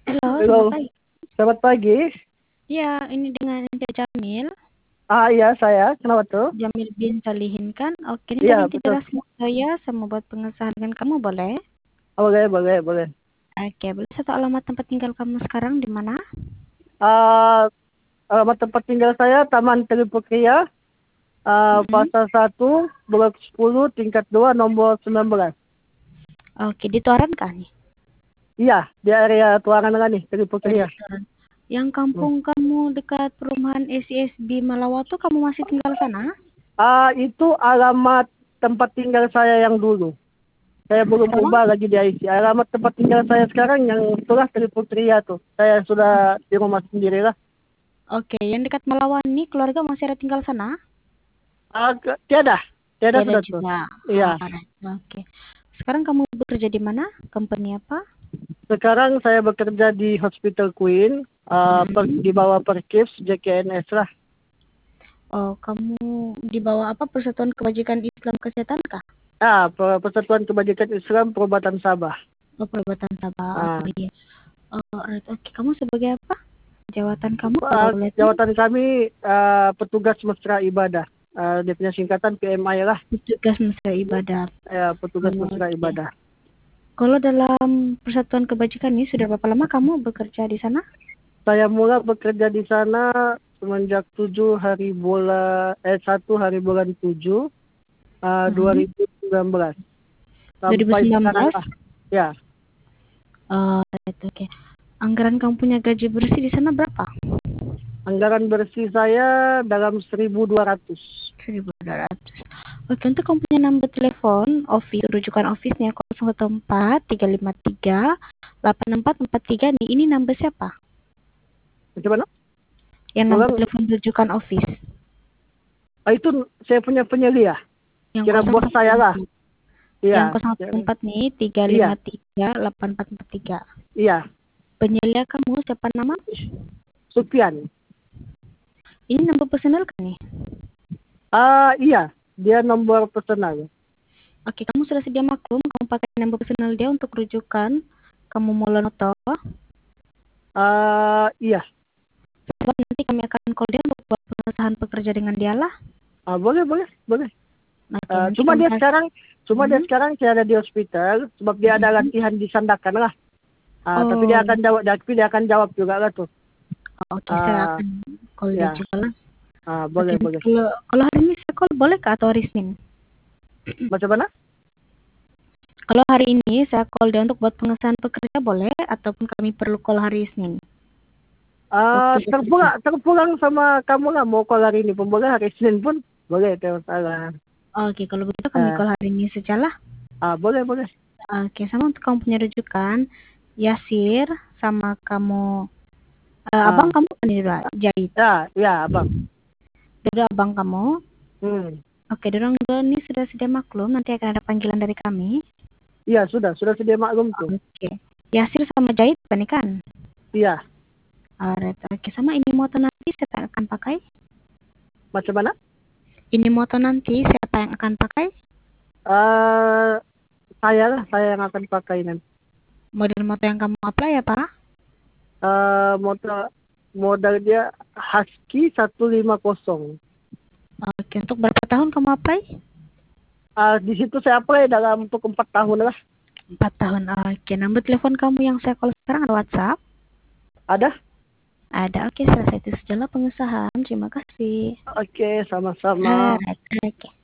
Halo, selamat Halo, pagi. selamat pagi. Iya, ini dengan Cak Jamil. Iya saya. Kenapa tuh? Jamil bin Salihin kan? Oke, ini dari Iya, betul. Intidara saya mau buat pengesahan dengan kamu, boleh? Boleh, boleh, boleh. Oke, boleh satu alamat tempat tinggal kamu sekarang di mana? Ah, Alamat tempat tinggal saya Taman Tripukria, Mm-mm. Pasar 1, Blok 10, tingkat 2, nomor 19. Oke, di Toran kah nih? Iya, di area Tuangan nih, Oh, di Tripukria. Toran. Yang Hmm. kampung kamu dekat perumahan SCSB Malawatu, kamu masih tinggal sana? Itu alamat tempat tinggal saya yang dulu. Saya belum Sekarang? ubah lagi di IC. Alamat tempat tinggal saya sekarang yang itulah Tripukria tuh. Saya sudah di rumah sendiri lah. Oke, yang dekat Malawan nih, keluarga masih ada tinggal sana? Tiada, tiada Tidak sudah tuh. juga. Iya. Oke. Sekarang kamu bekerja di mana? Company apa? Sekarang saya bekerja di Hospital Queen, Mm-mm. di bawah Perkis JKNS lah. Oh, kamu di bawah apa? Persatuan Kebajikan Islam Kesehatan kah? Persatuan Kebajikan Islam Perobatan Sabah. Oh, Perobatan Sabah. Oh Ah, iya. Oh, alright. Oke, kamu sebagai apa? Jawatan kamu kalau boleh tahu? Jawatan kami petugas mesra ibadah. Dia punya singkatan PMI lah. Petugas Mesra Ibadah. Petugas Oh, mesra oke. ibadah. Kalau dalam Persatuan Kebajikan ini sudah berapa lama kamu bekerja di sana? Saya mula bekerja di sana semenjak 1 hari bulan 7 Hmm. 2019 sampai sekarang 2019? lah. Ya, Oh, right, oke. Anggaran kamu punya gaji bersih di sana berapa? anggaran bersih saya dalam 1.200. 1.200. Oke, untuk kamu punya nomor telepon office, rujukan office-nya 014 353 8443 nih. Ini nomor siapa? Bagaimana? Yang nomor Ulang, telepon rujukan office. itu saya punya penyelia. Yang Kira bos saya lah. 014. Yang Iya, 014 nih iya, 353 8443. iya. Penyelia kamu siapa nama? Supian. Ini nomor personal kan nih? Iya, dia nomor personal. Oke, kamu sudah sedia maklum kamu pakai nomor personal dia untuk rujukan kamu mau noto. Iya. Sebab nanti kami akan call dia untuk buat pengesahan pekerja dengan dia lah. Boleh, boleh, boleh. Oke, nanti Cuma kamu dia kasih. sekarang, saya ada di hospital sebab dia ada Mhm. latihan di Sandakan lah. Tapi Oh, dia akan jawab juga lah tuh. oke, saya Ah, akan call dia ya. juga lah. Oke, Boleh, boleh. kalau hari ini saya call boleh kah atau hari Senin? Macam mana? Kalau hari ini saya call dia untuk buat pengesahan pekerja boleh ataupun kami perlu call hari Senin? Waktu bekerja. Terpulang sama kamu lah mau call hari ini pun boleh, hari Senin pun boleh, tidak masalah. Oke, kalau begitu kami Ah, call hari ini saja lah. Boleh, boleh. Oke, sama untuk kamu punya rujukan Yasir sama kamu abang Ah, kamu kan ini Jahit. ya, ya, abang. Dulu abang kamu. Hmm. Oke, dorong dua ini sudah sedia maklum, nanti akan ada panggilan dari kami. Iya, sudah sedia maklum tuh. Oke. Yasir sama Jahit apa nih kan? Iya, Alright, oke, sama ini moto nanti siapa yang akan pakai? macam mana? Ini moto nanti siapa yang akan pakai? Eh, saya yang akan pakai nanti. Model moto yang kamu apply ya, Pak? Modal dia Husky 150. Oke, untuk berapa tahun kamu apply? Di situ saya apply dalam untuk 4 tahun lah. 4 tahun. Oke, nomor telepon kamu yang saya call sekarang ada WhatsApp? Ada? Ada. Oke, selesai itu sajalah pengesahan. Terima kasih. Oke, sama-sama. Alright, oke.